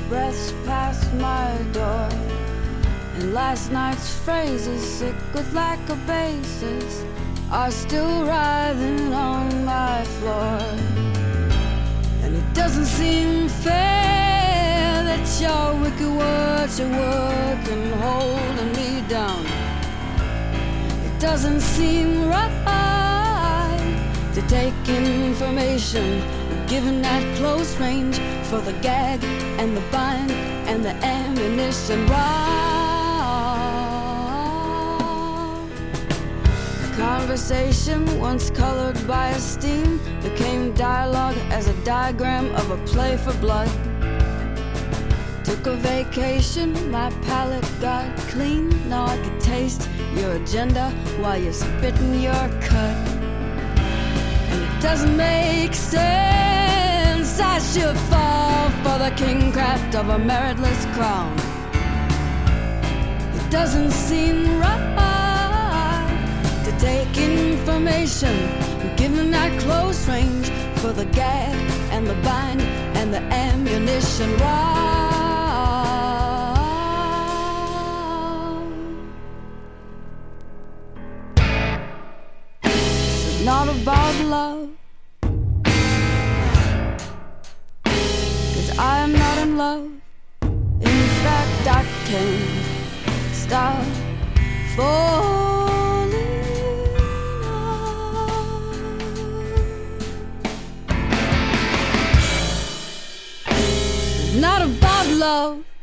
breaths past my door, and last night's phrases, sick with lack of basis, are still writhing on my floor. And it doesn't seem fair that your wicked words are working, holding me down. It doesn't seem right to take information given at close range for the gag and the bind and the ammunition. Wrong. The conversation, once colored by esteem, became dialogue as a diagram of a play for blood. Took a vacation, my palate got clean. Now I could taste your agenda while you're spitting your cut. And it doesn't make sense, I should fall for the king craft of a meritless crown. It doesn't seem right to take information given at close range for the gag and the bind and the ammunition. Wrong. This is not about love, 'cause I am not in love. In fact, I can't stop falling out. It's not about love,